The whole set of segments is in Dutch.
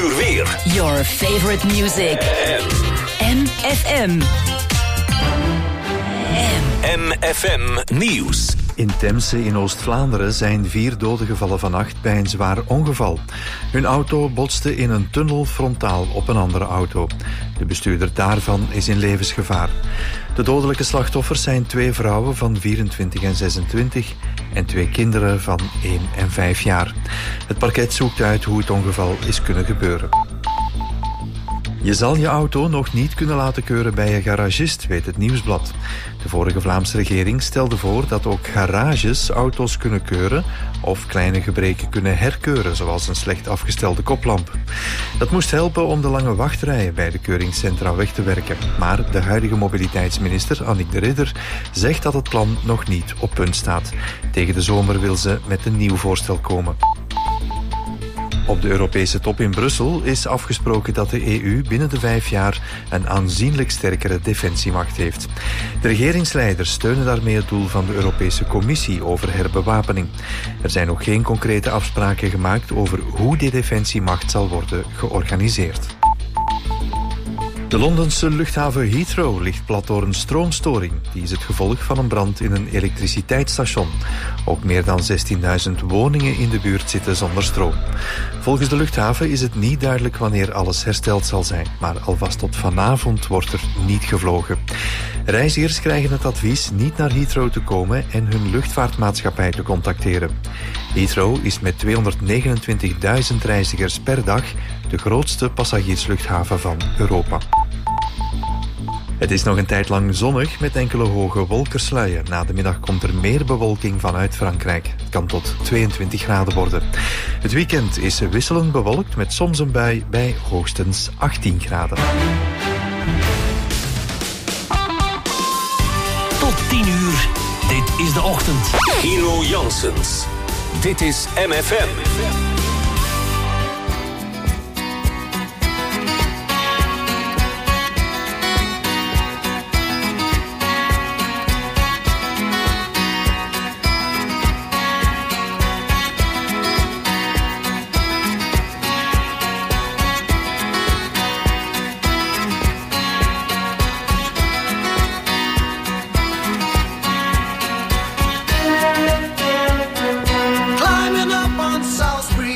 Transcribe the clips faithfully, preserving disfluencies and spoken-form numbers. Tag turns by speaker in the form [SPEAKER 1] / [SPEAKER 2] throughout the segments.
[SPEAKER 1] uur weer.
[SPEAKER 2] Your favorite music. M F M.
[SPEAKER 1] M F M Nieuws.
[SPEAKER 3] In Temse in Oost-Vlaanderen zijn vier doden gevallen vannacht bij een zwaar ongeval. Hun auto botste in een tunnel frontaal op een andere auto. De bestuurder daarvan is in levensgevaar. De dodelijke slachtoffers zijn twee vrouwen van vierentwintig en zesentwintig en twee kinderen van één en vijf jaar. Het parket zoekt uit hoe het ongeval is kunnen gebeuren. Je zal je auto nog niet kunnen laten keuren bij een garagist, weet het Nieuwsblad. De vorige Vlaamse regering stelde voor dat ook garages auto's kunnen keuren of kleine gebreken kunnen herkeuren, zoals een slecht afgestelde koplamp. Dat moest helpen om de lange wachtrijen bij de keuringscentra weg te werken. Maar de huidige mobiliteitsminister, Annick de Ridder, zegt dat het plan nog niet op punt staat. Tegen de zomer wil ze met een nieuw voorstel komen. Op de Europese top in Brussel is afgesproken dat de E U binnen de vijf jaar een aanzienlijk sterkere defensiemacht heeft. De regeringsleiders steunen daarmee het doel van de Europese Commissie over herbewapening. Er zijn nog geen concrete afspraken gemaakt over hoe die defensiemacht zal worden georganiseerd. De Londense luchthaven Heathrow ligt plat door een stroomstoring. Die is het gevolg van een brand in een elektriciteitsstation. Ook meer dan zestienduizend woningen in de buurt zitten zonder stroom. Volgens de luchthaven is het niet duidelijk wanneer alles hersteld zal zijn. Maar alvast tot vanavond wordt er niet gevlogen. Reizigers krijgen het advies niet naar Heathrow te komen en hun luchtvaartmaatschappij te contacteren. Heathrow is met tweehonderdnegenentwintigduizend reizigers per dag de grootste passagiersluchthaven van Europa. Het is nog een tijd lang zonnig met enkele hoge wolkersluien. Na de middag komt er meer bewolking vanuit Frankrijk. Het kan tot tweeëntwintig graden worden. Het weekend is wisselend bewolkt met soms een bui bij hoogstens achttien graden.
[SPEAKER 1] Tot tien uur. Dit is de ochtend. Hero Janssens. Dit is M F M.
[SPEAKER 4] Climbing up on South Street.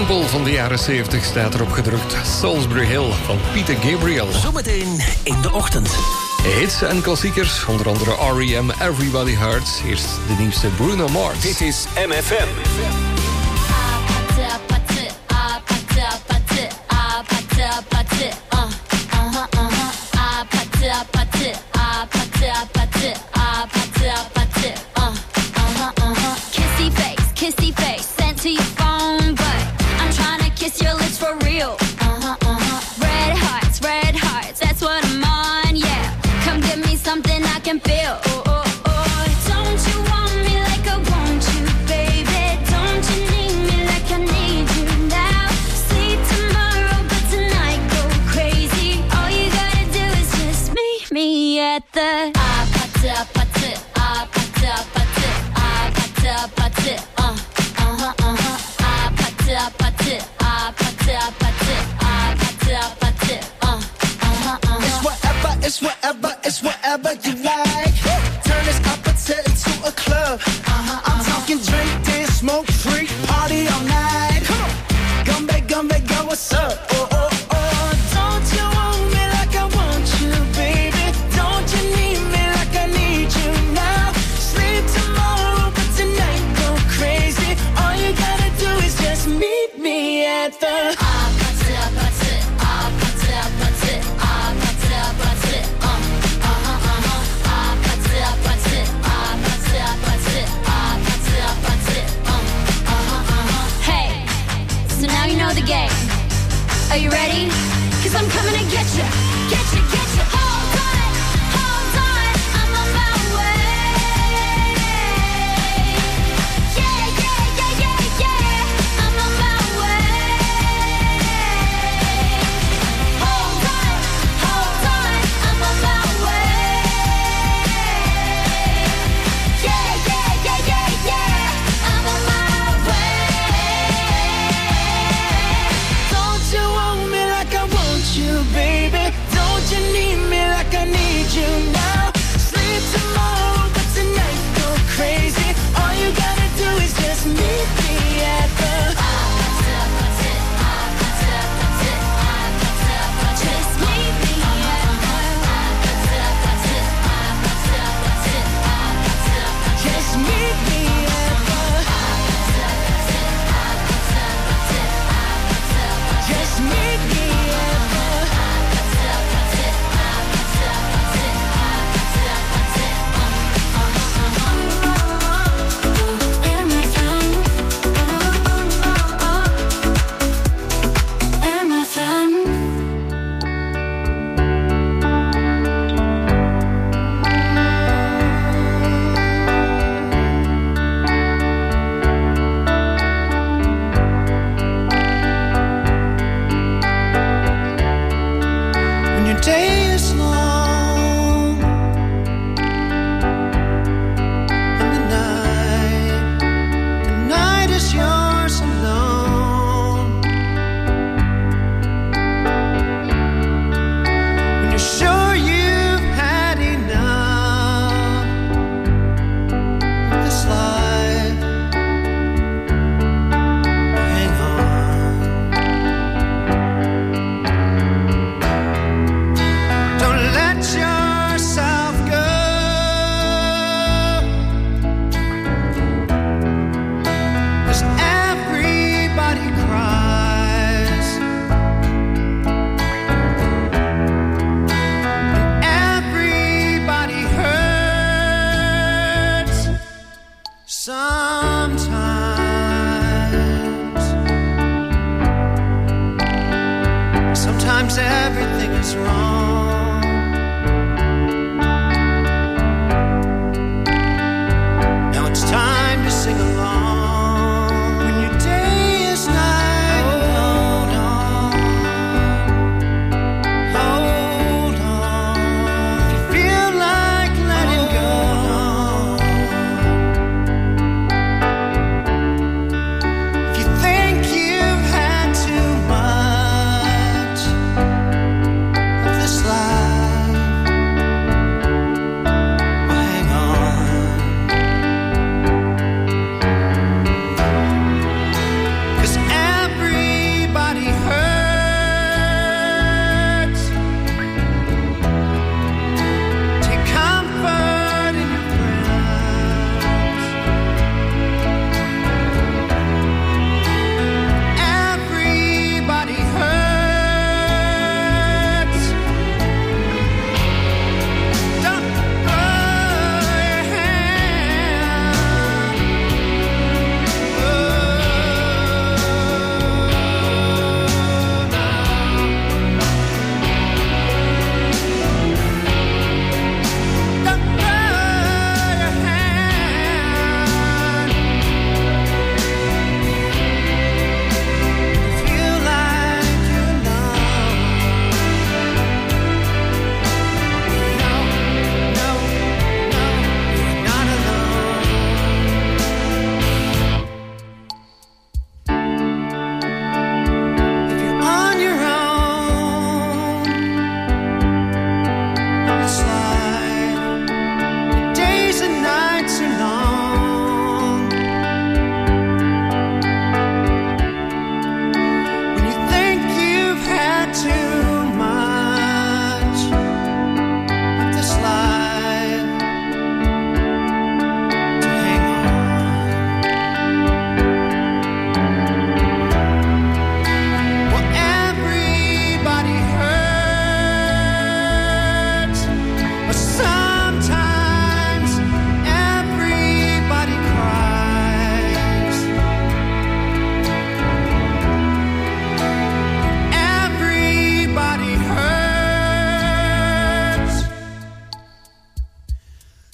[SPEAKER 4] sample van de jaren zeventig staat erop gedrukt. Salisbury Hill van Peter Gabriel.
[SPEAKER 1] Zometeen in de ochtend.
[SPEAKER 4] Hits en klassiekers, onder andere R E M, Everybody Hurts. Eerst de nieuwste Bruno Mars.
[SPEAKER 1] Dit is M F M.
[SPEAKER 5] Kissy face, kissy face, sent to your phone, but I'm trying to kiss your lips for real. Uh-huh, uh-huh. Red hearts, red hearts, that's what I'm on, yeah. Come give me something I can feel. Oh, oh, oh. Don't you want me like I want you, baby? Don't you need me like I need you now? Sleep tomorrow, but tonight go crazy. All you gotta do is just meet me at the ah, pata, pata, ah, pata, pata, ah, pata, pata, uh, uh-huh, uh-huh, ah, pata, pata, ah, pata, pata, ah, pata, pata, uh, uh-huh, uh-huh.
[SPEAKER 6] It's whatever, it's whatever, it's whatever you like. Turn this appetite into a club. Uh-huh, I'm talking drink, dance, smoke, freak, party all night. Come on, gumbe, gumbe, go, what's up? Oh, oh, oh, don't you want me like I want you, baby? Don't you need me like I need you now? Sleep tomorrow, but tonight go crazy. All you gotta do is just meet me at the
[SPEAKER 5] Ah, pata, pata, ah, pata, pata, ah, pata, pata, uh, uh-huh, uh-huh, ah, pata, pata, ah, pata, pata, ah, pata, pata, uh, uh-huh, uh-huh. Hey, so now you know the game. Are you ready? 'Cause I'm coming to get you, get you, get you. Hold on, hold on, I'm on my way. Yeah, yeah, yeah, yeah, yeah, I'm on my way. Hold on, hold on, I'm on my way. Yeah, yeah, yeah, yeah, yeah, I'm on my way.
[SPEAKER 6] Don't you want me like I want you, baby?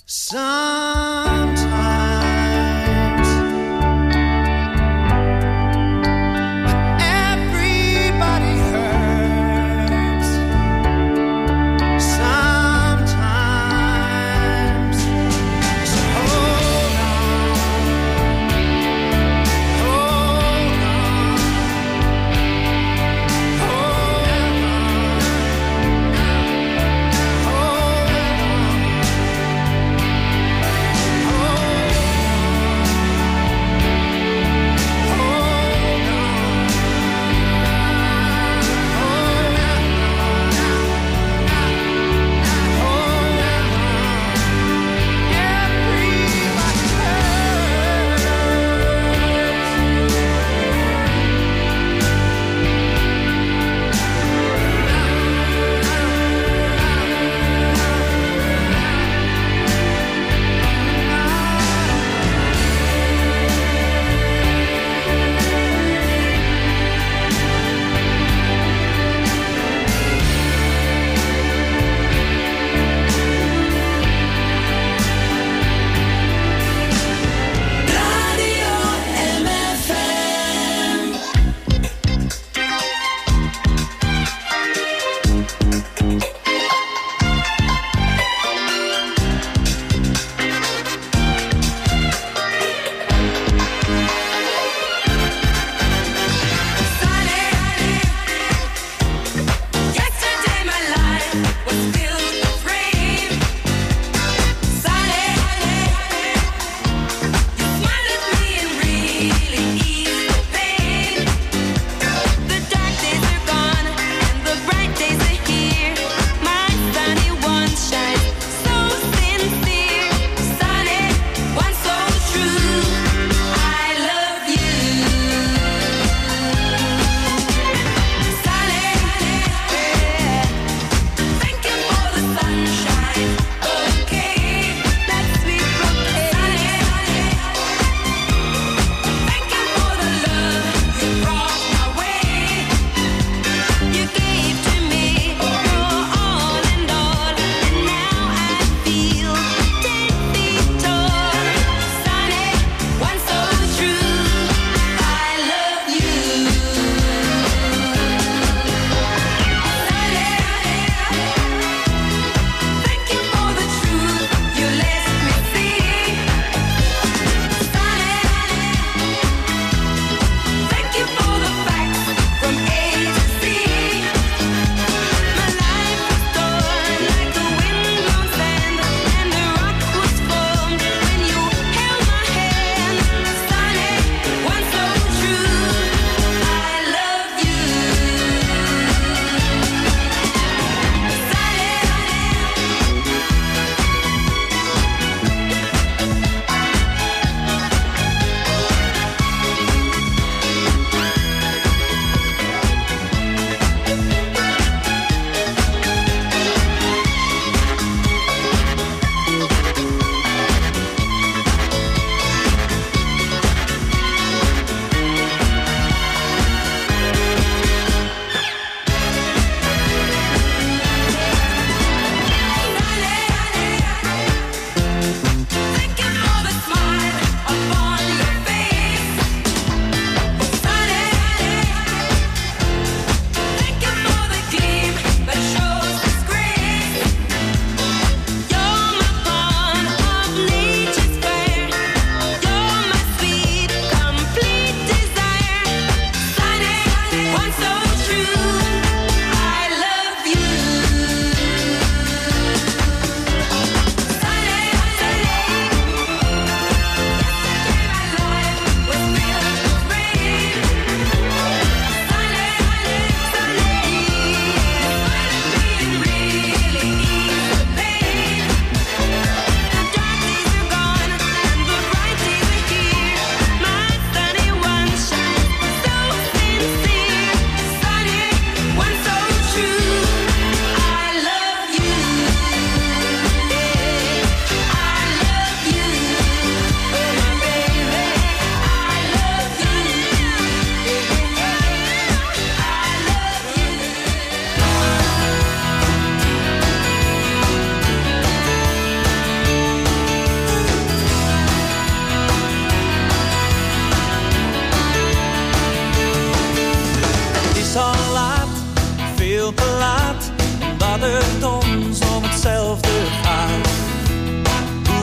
[SPEAKER 7] Sometimes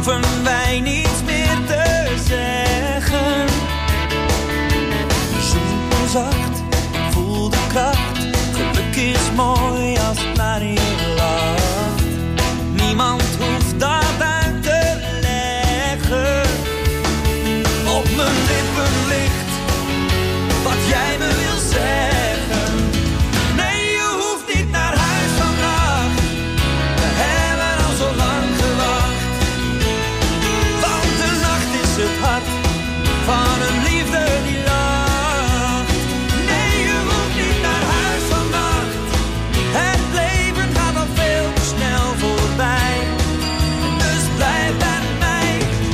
[SPEAKER 7] hoeven wij niets meer te zeggen. Zoem me zacht, voel de kracht. Geluk is mooi als het naar je lacht. Niemand hoeft dat uit te leggen. Op mijn lippen ligt wat jij me wil zeggen. Nee, je hoeft niet naar huis vannacht. We hebben al zo lang gewacht. Want de nacht is het hart van een liefde die lacht. Nee, je hoeft niet naar huis vannacht. Het leven gaat al veel te snel voorbij. Dus blijf bij mij.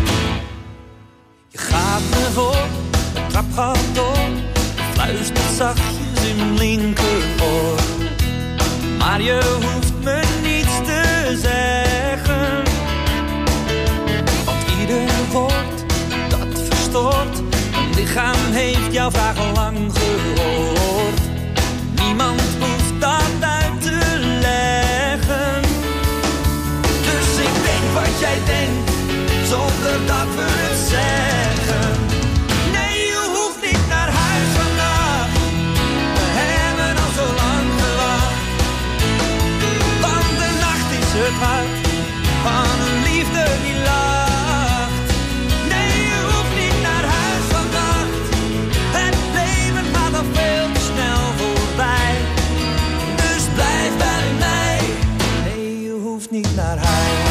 [SPEAKER 7] Je gaat me voor, de trap gaat door. Fluistert zachtjes in mijn linkeroor. Maar je hoeft me niets te zeggen. Want ieder woord dat verstoort. Mijn lichaam heeft jouw vraag al lang gehoord. Niemand hoeft dat uit te leggen. Dus ik denk wat jij denkt, zonder dat we het zeggen. Nee, je hoeft niet naar huis vannacht. We hebben al zo lang gewacht. Want de nacht is het hart van een liefde die lacht. Nee, je hoeft niet naar huis vannacht. Het leven gaat al veel te snel voorbij. Dus blijf bij mij. Nee, je hoeft niet naar huis.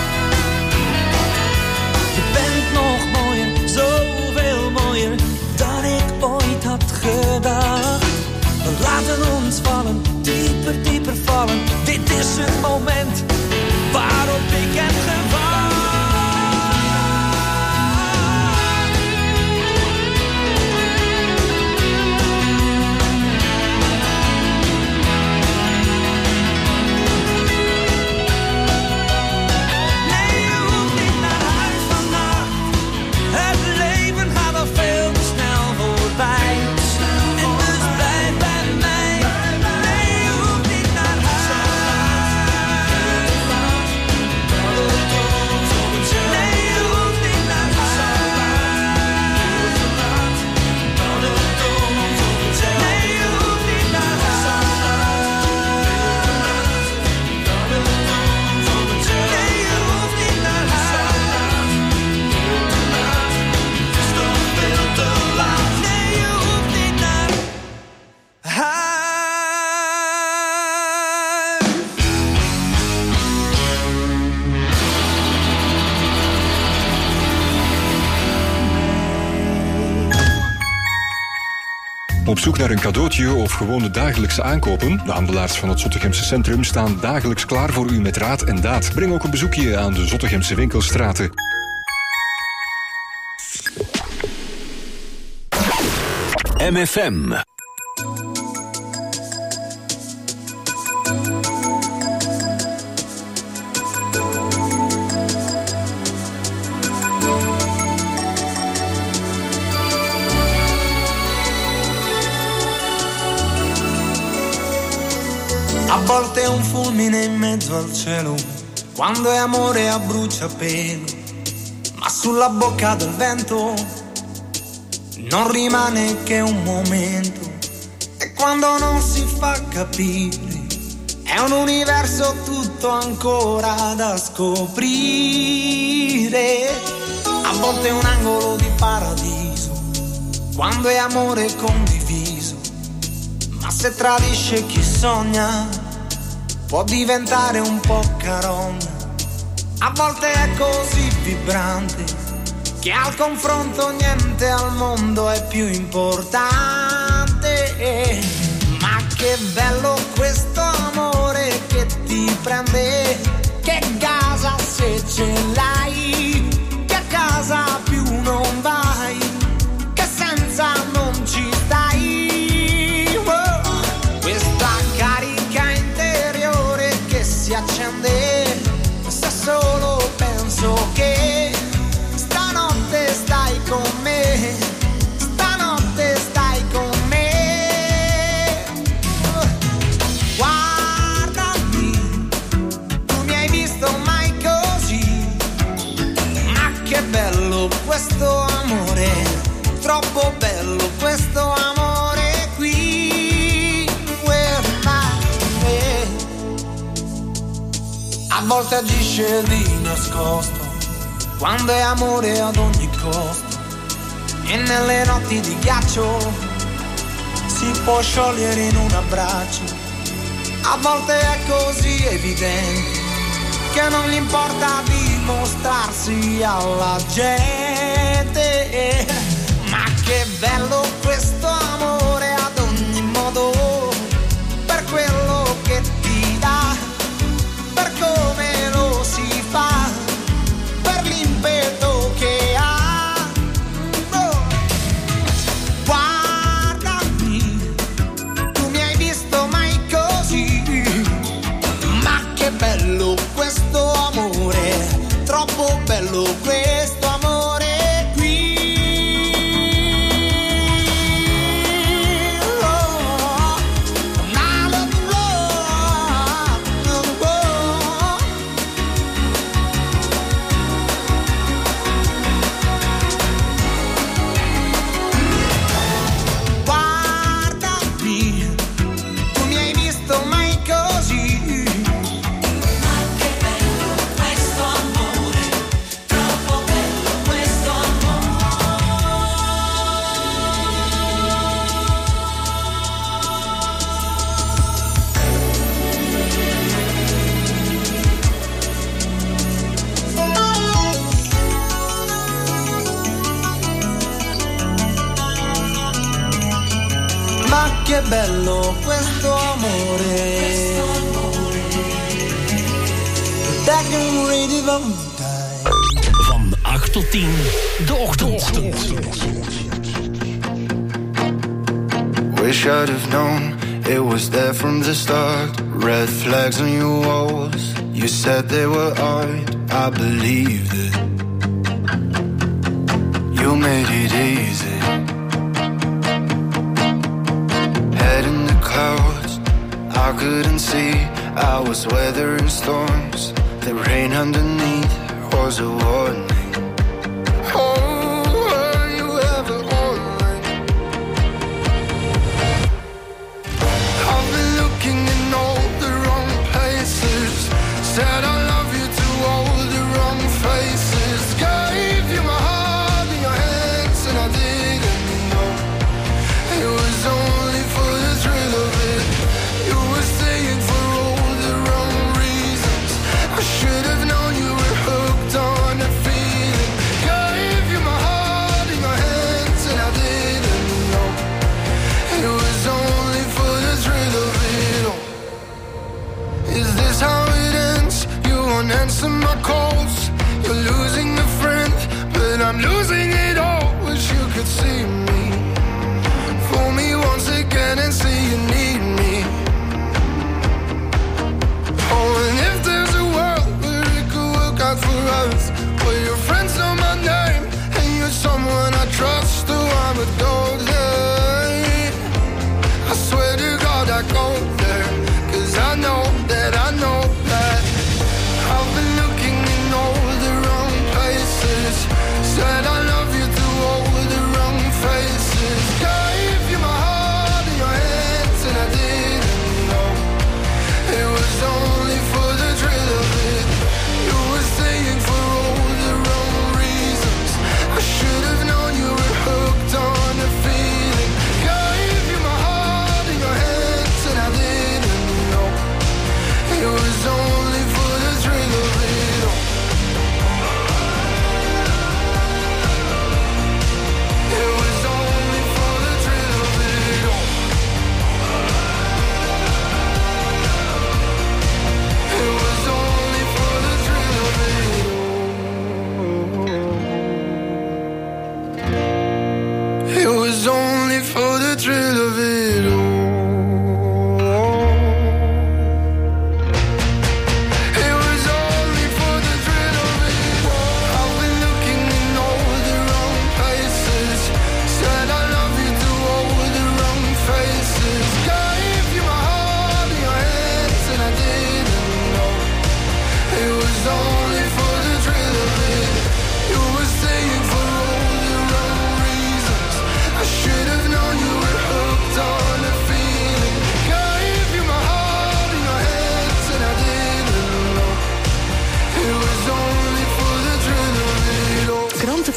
[SPEAKER 7] Je bent nog mooier, zoveel mooier dan ik ooit had gedacht. We laten ons vallen, dieper, dieper vallen. Dit is het moment waarop ik heb gewacht. Nee, je hoeft niet naar huis vannacht. Het leven gaat al veel te snel voorbij. En dus blijf bij mij. Nee, je hoeft niet naar huis. Nee, je hoeft niet naar huis. Nee, je hoeft niet naar huis. Nee, je hoeft niet naar huis. Het is toch veel te laat. Nee, je hoeft niet naar huis.
[SPEAKER 8] Op zoek naar een cadeautje of gewoon de dagelijkse aankopen? De handelaars van het Zottegemse Centrum staan dagelijks klaar voor u met raad en daad. Breng ook een bezoekje aan de Zottegemse winkelstraten.
[SPEAKER 1] M F M.
[SPEAKER 6] A volte è un fulmine in mezzo al cielo, quando è amore a bruciapelo, ma sulla bocca del vento non rimane che un momento. E quando non si fa capire, è un universo tutto ancora da scoprire. A volte è un angolo di paradiso, quando è amore condiviso, ma se tradisce chi sogna può diventare un po' carogna. A volte è così vibrante che al confronto niente al mondo è più importante. Ma che bello questo amore che ti prende, che casa se ce l'hai, che a casa più non vai, che senza non ci stai. Oh, questa carica interiore che si accende, se solo penso che stanotte stai con me, stanotte stai con me. Guardami, tu mi hai visto mai così, questo amore, troppo bello questo amore qui. Where am I? A volte agisce di nascosto, quando è amore ad ogni costo, e nelle notti di ghiaccio si può sciogliere in un abbraccio. A volte è così evidente che non gli importa dimostrarsi alla gente. Ma che bello questo amore ad ogni modo, per quello che ti dà, per come lo si fa, per l'impeto che ha. Oh. Guardami, tu mi hai visto mai così? Ma che bello questo amore, troppo bello questo amore qui. Oh, I love you, love, love, love. Guardami, tu mi hai visto mai così? Ma che bello questo amore. Back in ready van
[SPEAKER 1] Van acht tot tien, de ochtend.
[SPEAKER 9] Wish I'd have known it was there from the start. Red flags on your walls, you said they were art. I believed it. You made it easy. Head in the clouds, I couldn't see. I was weathering storms. The rain underneath was a warning. Oh, were you ever on mine? I've been looking in all the wrong places. Said I love you to all the wrong faces. Gave you my heart in your hands and I didn't know. It was only for the thrill of it. You were staying for all the wrong reasons. I should have known you were hooked on a feeling. Gave you my heart in your hands and I didn't know. It was only for the thrill of it all. Is this how it ends? You won't answer my calls. You're losing a friend, but I'm losing it all. Wish you could see me. Fool me once again and see you need me. Oh, and if there's a world where it could work out for us, where your friends know my name and you're someone I trust, oh, I would go there. I swear to God I go there, 'cause I know that I know that I've been looking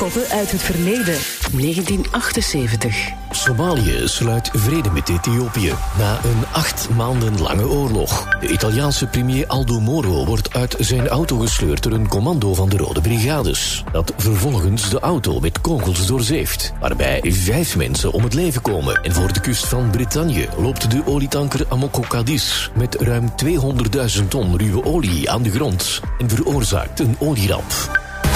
[SPEAKER 2] koppen uit het verleden. negentien achtenzeventig.
[SPEAKER 10] Somalië sluit vrede met Ethiopië na een acht maanden lange oorlog. De Italiaanse premier Aldo Moro wordt uit zijn auto gesleurd door een commando van de Rode Brigades, dat vervolgens de auto met kogels doorzeeft, waarbij vijf mensen om het leven komen. En voor de kust van Bretagne loopt de olietanker Amoco Cadiz met ruim tweehonderdduizend ton ruwe olie aan de grond en veroorzaakt een olieramp.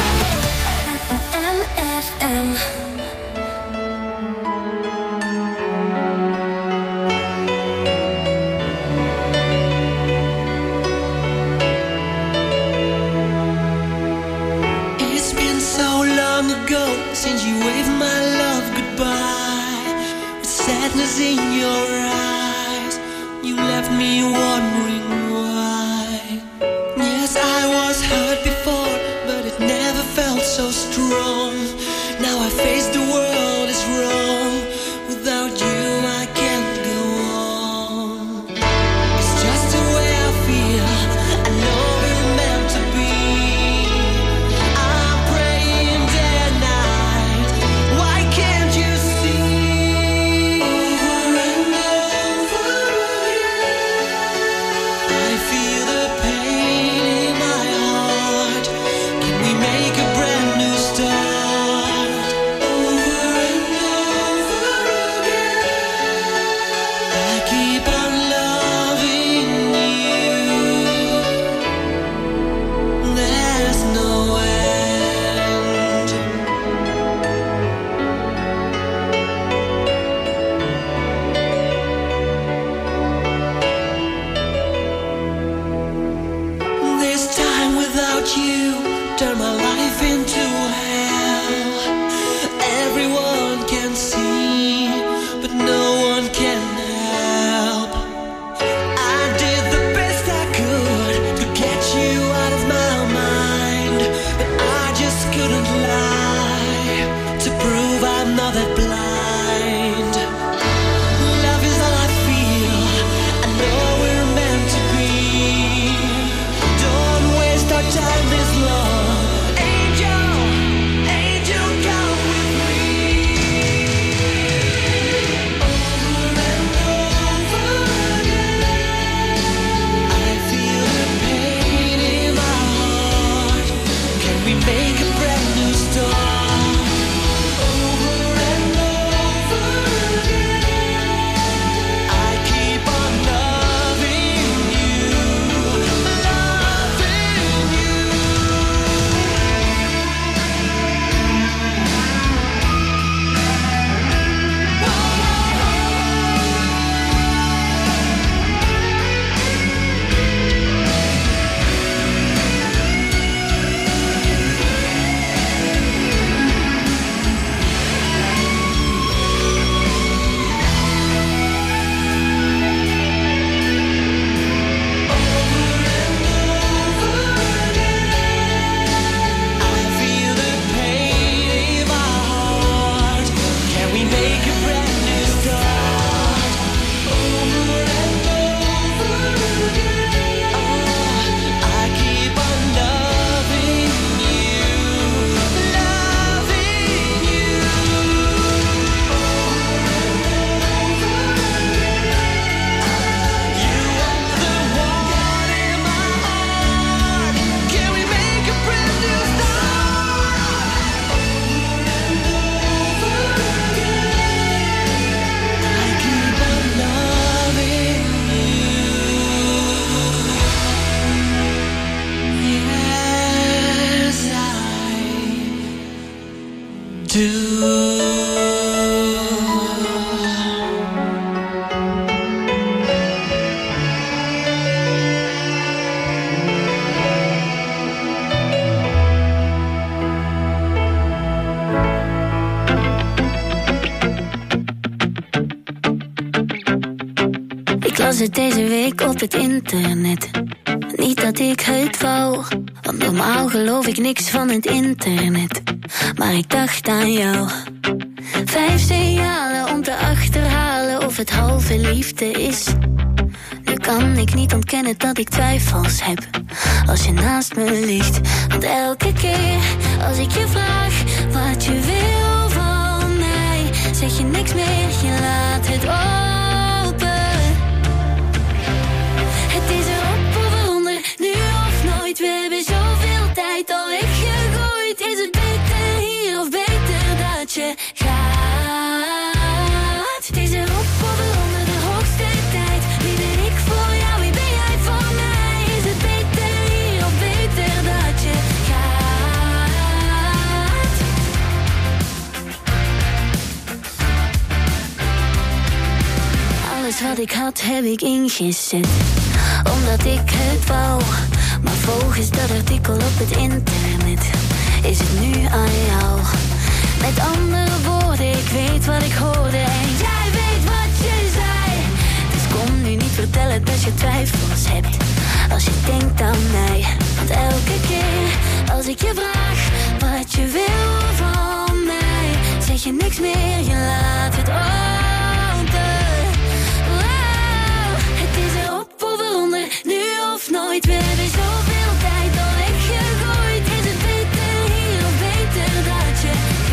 [SPEAKER 11] In your eyes, you left me wondering why. Yes, I was hurt before, but it never felt so strong. Now I face the world as wrong. Without you, I can't go on. It's just the way I feel. I know we're meant to be. I'm praying day and night. Why can't you see? Turn my life into hell. Everyone can see, but no one can help. I did the best I could to get you out of my mind, but I just couldn't lie to prove I'm not that blind. Love is all I feel. I know we're meant to be. Don't waste our time this long.
[SPEAKER 12] Ik las het deze week op het internet. Niet dat ik het wou, want normaal geloof ik niks van het internet. Maar ik dacht aan jou. Vijf signalen om te achterhalen of het halve liefde is. Nu kan ik niet ontkennen dat ik twijfels heb als je naast me ligt. Want elke keer als ik je vraag, waar wat je wil van mij. Zeg je niks meer, je laat het open. Het is erop of eronder, nu of nooit. We hebben zoveel tijd al weggegooid. Is het beter hier of beter dat je gaat? Het is erop of eronder, de hoogste tijd. Wie ben ik voor jou, wie ben jij voor mij? Is het beter hier of beter dat je gaat? Alles wat ik had heb ik ingezet, omdat ik het wou. Maar volgens dat artikel op het internet is het nu aan jou. Met andere woorden, ik weet wat ik hoorde en jij weet wat je zei. Dus kom nu niet vertellen dat je twijfels hebt als je denkt aan mij. Want elke keer als ik je vraag wat je wil van mij, zeg je niks meer, je laat het open. Wow, het is erop of eronder, nu of nooit. We hebben zoveel tijd al weggegooid. Is het beter hier of beter dat je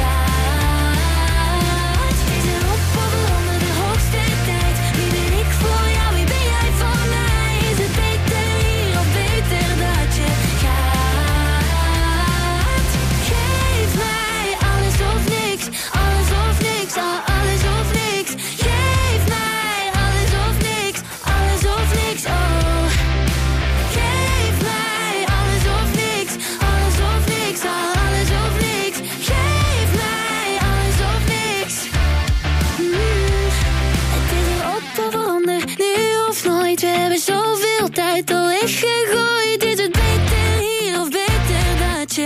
[SPEAKER 12] gaat? Het is erop of eronder, de hoogste tijd. Wie ben ik voor jou, wie ben jij voor mij? Is het beter hier of beter dat je gaat? Geef mij alles of niks, alles of niks, al alles of niks. Geef mij alles of niks, alles of niks, oh. Geef mij alles of niks, alles of niks, al alles of niks. Geef mij alles of niks. Mm. Het is erop of eronder, nu of nooit. We hebben zoveel tijd al weggegooid. Is het beter hier of beter dat je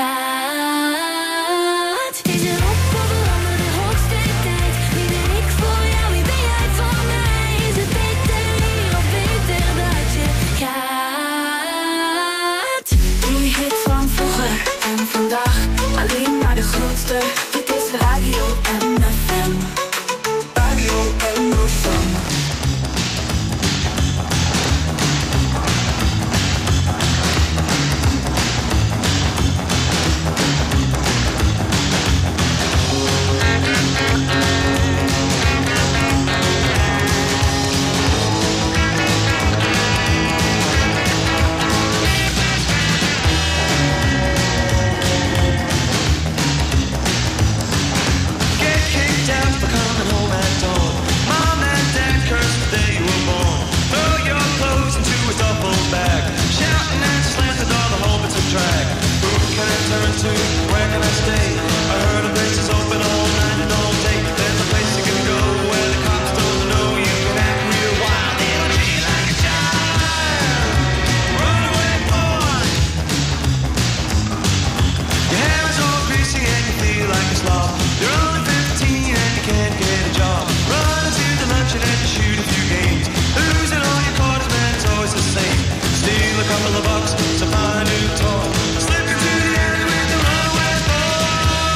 [SPEAKER 12] gaat? Het is erop of eronder, de hoogste tijd. Wie ben ik voor jou, wie ben jij voor mij? Is het beter hier of beter dat je gaat?
[SPEAKER 13] Die hit van vroeger en vandaag, alleen maar de grootste. Dit is Radio M F M. Radio M F M.
[SPEAKER 7] Get kicked out for coming home at dawn. Mom and dad cursed the day you were born. Throw your clothes into a duffel bag. Shouting and slam the door, the whole bit's a drag. Who can I turn to? Where can I stay? I heard a place is open all night and all day. There's a place you can go where the cops don't know you can act real wild. It'll be like a child. Run away, boy. Your hair is all greasy and you feel like a slob. You're only fifteen and you can't get a job. Run into the luncheon and you shoot a few games. Losing all your quarters, man, it's always the same. Steal a couple of bucks to buy a new toy. Slip into the alley with the runaway boy.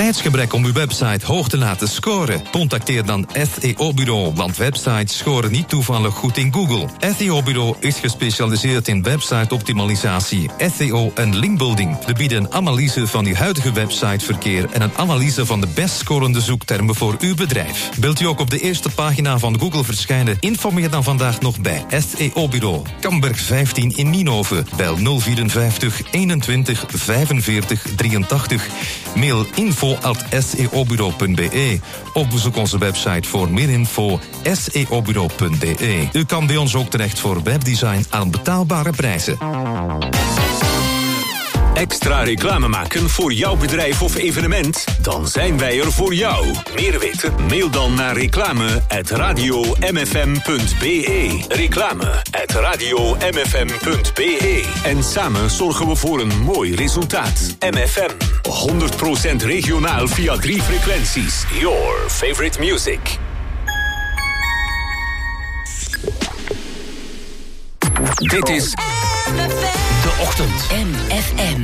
[SPEAKER 14] tijdsgebrek om uw website hoog te laten scoren? Contacteer dan S E O-bureau, want websites scoren niet toevallig goed in Google. S E O-bureau is gespecialiseerd in website-optimalisatie, S E O en linkbuilding. We bieden een analyse van uw huidige websiteverkeer en een analyse van de best scorende zoektermen voor uw bedrijf. Wilt u ook op de eerste pagina van Google verschijnen? Informeer dan vandaag nog bij S E O-bureau. Kamberg vijftien in Nienhoven. Bel nul vierenvijftig eenentwintig vijfenveertig drieëntachtig. Mail info at s e o bureau punt b e. Of bezoek onze website voor meer info s e o bureau punt b e. U kan bij ons ook terecht voor webdesign aan betaalbare prijzen.
[SPEAKER 1] Extra reclame maken voor jouw bedrijf of evenement? Dan zijn wij er voor jou. Meer weten? Mail dan naar reclame at radio m f m punt b e. Reclame at radio m f m punt b e. En samen zorgen we voor een mooi resultaat. M F M, honderd procent regionaal via drie frequenties. Your favorite music. Dit is
[SPEAKER 2] De Ochtend. M F M.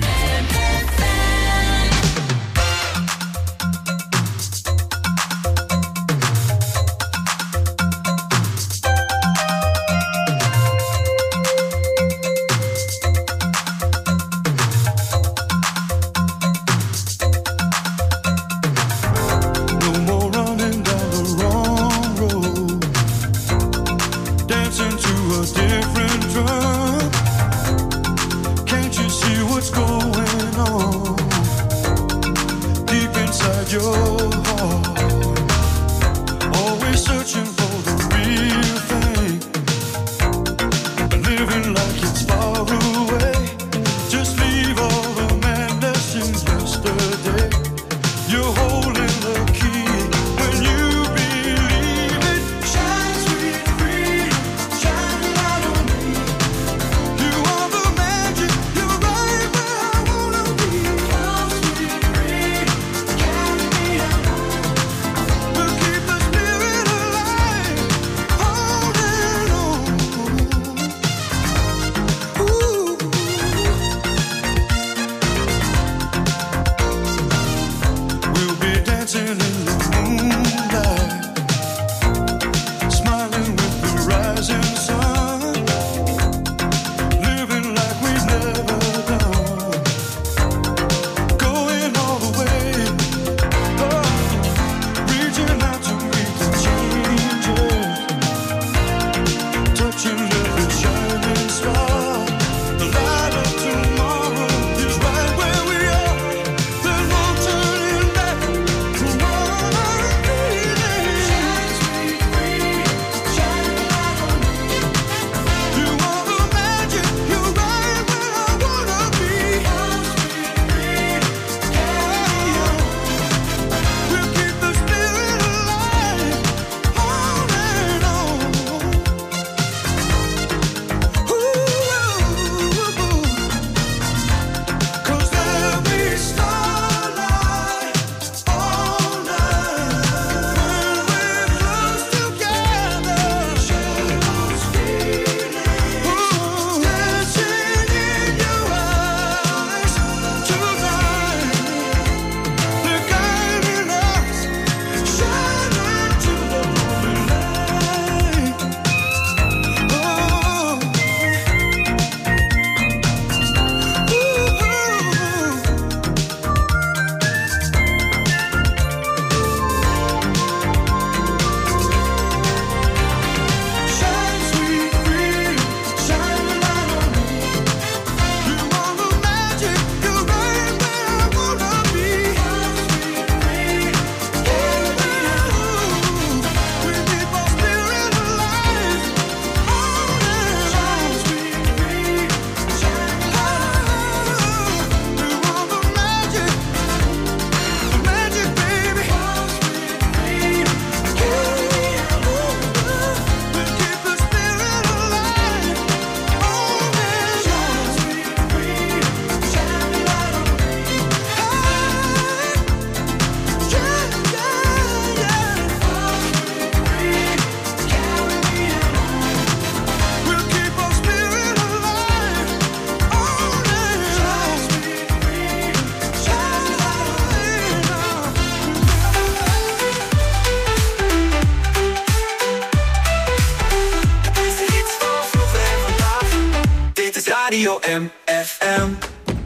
[SPEAKER 7] Radio M F M.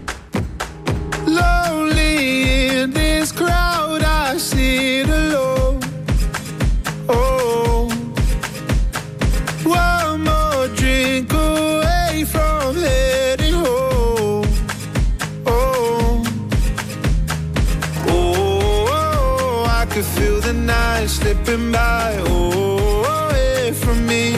[SPEAKER 9] Lonely in this crowd, I sit alone. Oh, one more drink away from heading home. Oh, oh, oh, I could feel the night slipping by. Oh, away from me.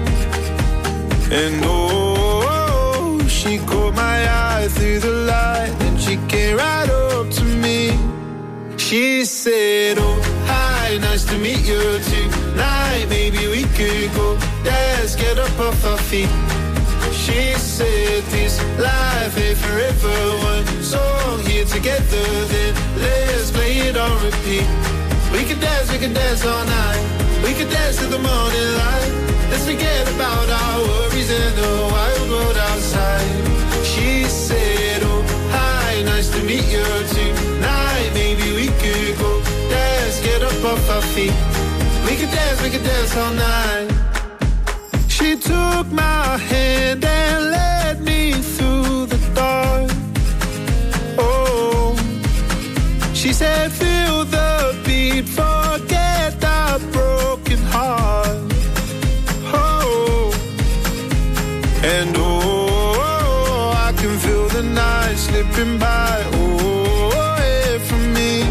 [SPEAKER 9] And oh, she caught my eye through the light, and she came right up to me. She said, oh, hi, nice to meet you tonight. Maybe we could go dance, get up off our feet. She said, this life ain't forever. One song here together, then let's play it on repeat. We could dance, we could dance all night. We could dance till the morning light. Let's forget about our worries and the wild world outside. She said, oh, hi, nice to meet you tonight. Maybe we could go dance, get up off our feet. We could dance, we could dance all night. She took my hand and led me through the dark. Oh, she said, feel the beat, forget the broken heart. Oh, and oh, I can feel the night slipping by. Oh, away from me.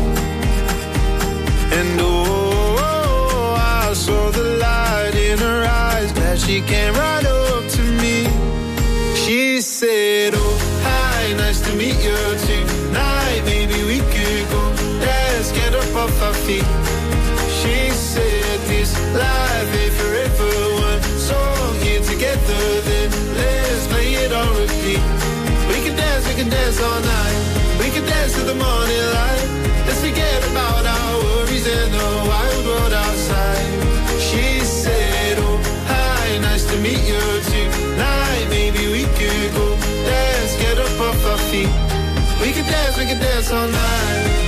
[SPEAKER 9] And oh, I saw the light in her eyes. Glad she came right up to me. She said, oh, hi, nice to meet you tonight. Maybe we could go dance, get up off our feet. She said, this life ain't forever. One song here together, then let's play it on repeat. We can dance, we can dance all night. We can dance till the morning light. Let's forget about our worries and the wild world outside. She said, oh, hi, nice to meet you tonight. Maybe we could go dance, get up off our feet. We can dance, we can dance all night.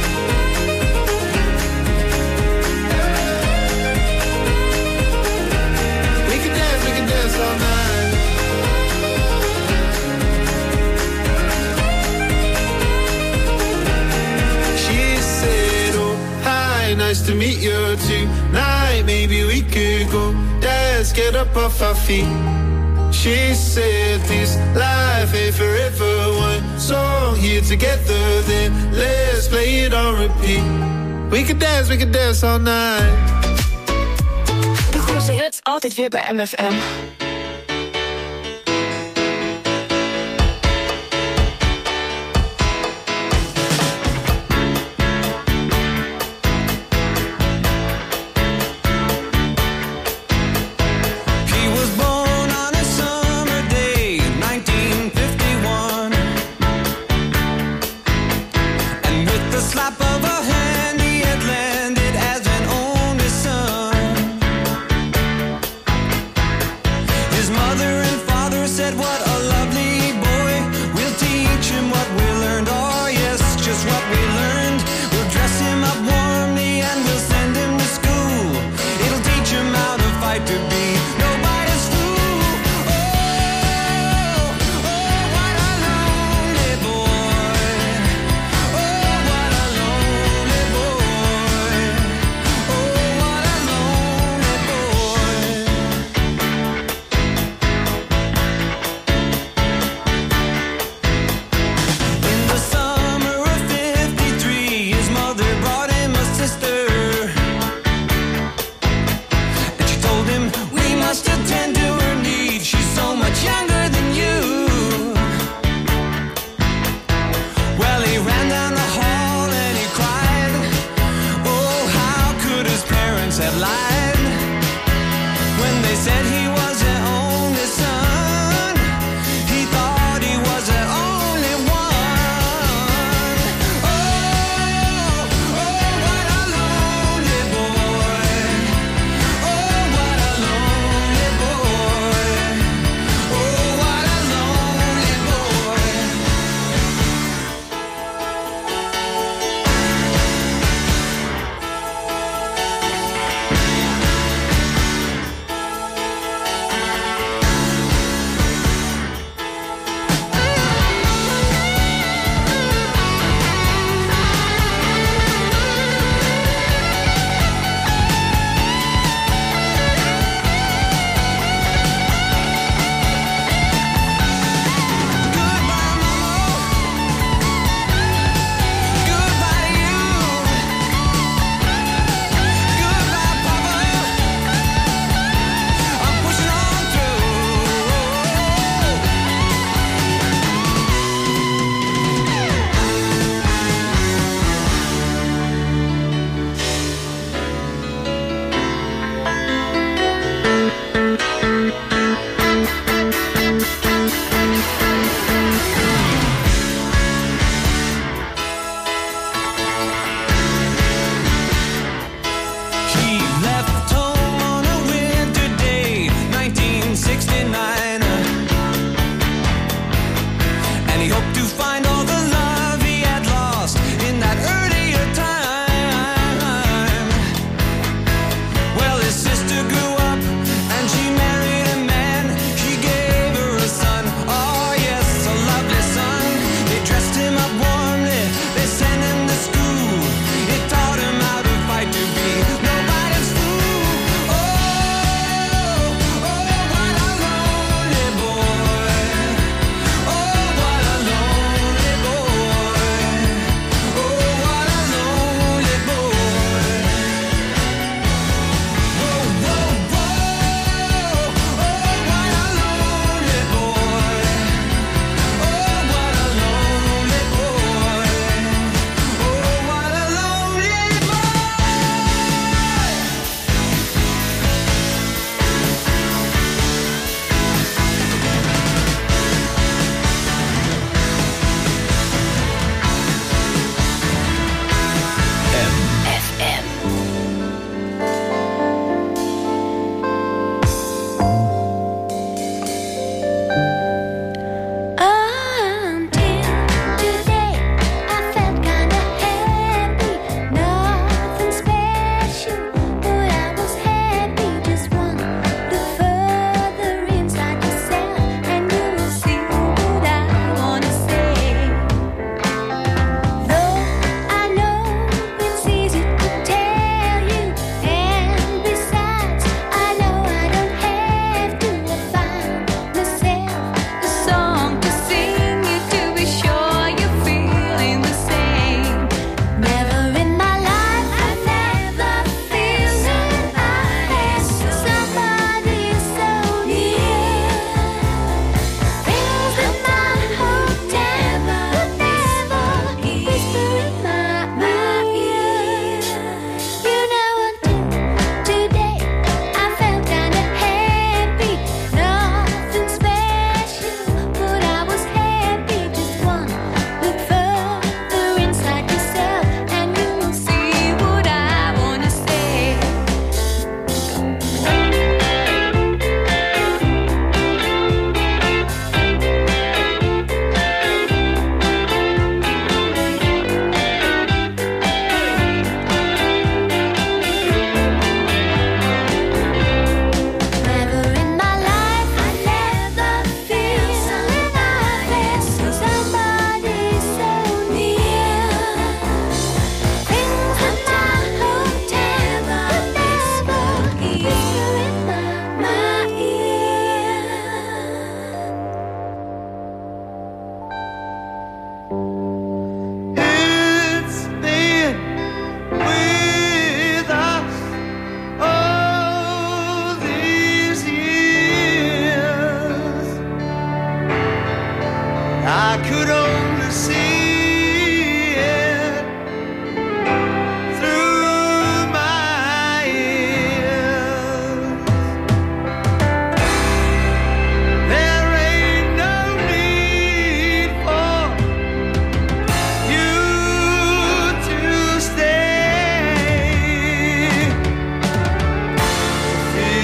[SPEAKER 9] We can dance, we can dance all night. She said, oh, hi, nice to meet you tonight. Maybe we could go dance, get up off our feet. She said, this life ain't forever. One song here together, then let's play it on repeat. We could dance, we could dance all night.
[SPEAKER 13] De grootste hits, altijd weer bij M F M.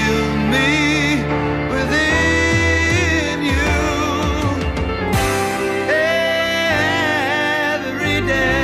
[SPEAKER 15] feel me within you every day.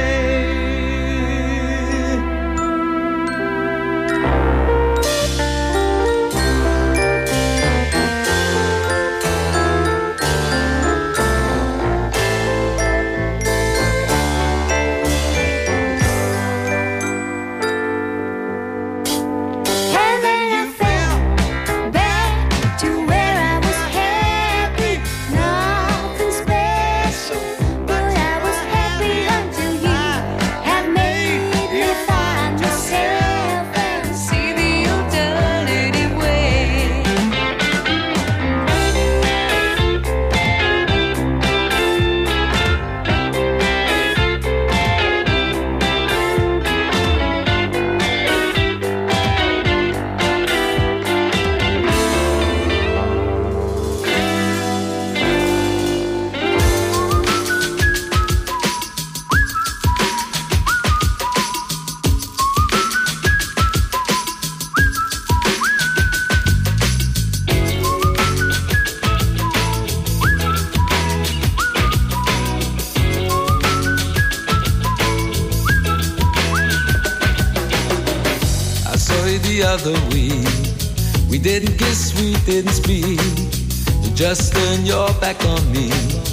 [SPEAKER 16] Other week, we didn't kiss, we didn't speak. You just turned your back on me.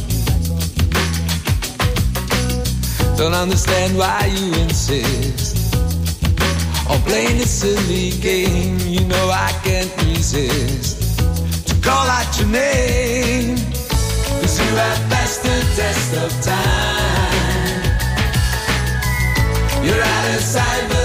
[SPEAKER 16] Don't understand why you insist on playing this silly game. You know I can't resist to call out your name, 'cause you have passed the test of time. You're out of sight, but